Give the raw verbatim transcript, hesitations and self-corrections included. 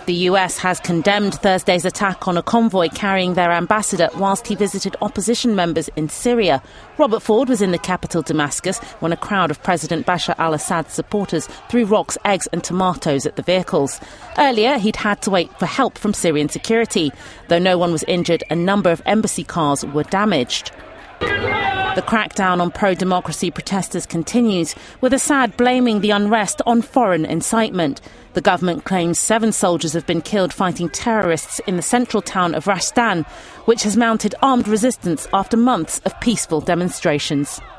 The U S has condemned Thursday's attack on a convoy carrying their ambassador whilst he visited opposition members in Syria. Robert Ford was in the capital, Damascus, when a crowd of President Bashar al-Assad's supporters threw rocks, eggs and tomatoes at the vehicles. Earlier, he'd had to wait for help from Syrian security. Though no one was injured, a number of embassy cars were damaged. The crackdown on pro-democracy protesters continues, with Assad blaming the unrest on foreign incitement. The government claims seven soldiers have been killed fighting terrorists in the central town of Rastan, which has mounted armed resistance after months of peaceful demonstrations.